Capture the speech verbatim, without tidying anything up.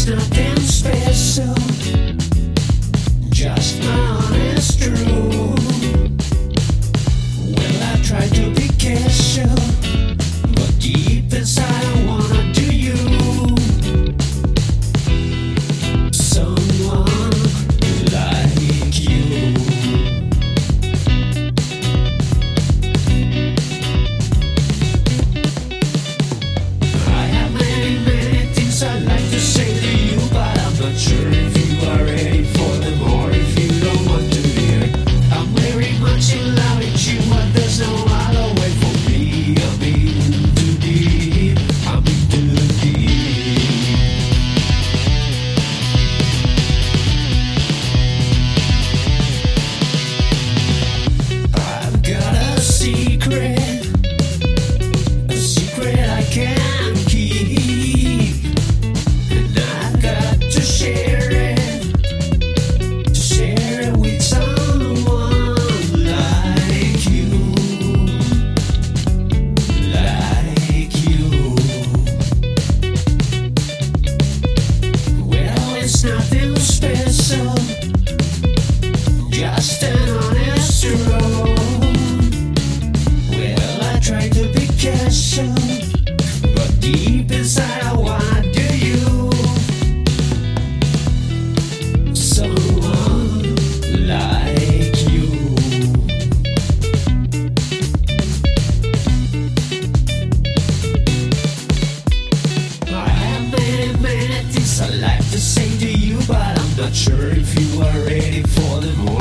nothing special, just my honest truth. Well, I tried to be casual, but deep inside I wanna do you. Someone like you. I have many, many things I'd like to say to you, but I'm not sure if you are ready for them or if you don't want to hear. I'm very much in love with you, but there's no other way for me. I'm in too deep, I'm in too deep. I've got a secret, a secret I can't keep, and I've got to share it, to share it with someone like you, like you. Well, it's nothing special, just an honest road. Well, I try to be casual, but deep inside I wanna do you. Someone like you. I have many, many things I'd like to say to you, but I'm not sure if you are ready for them.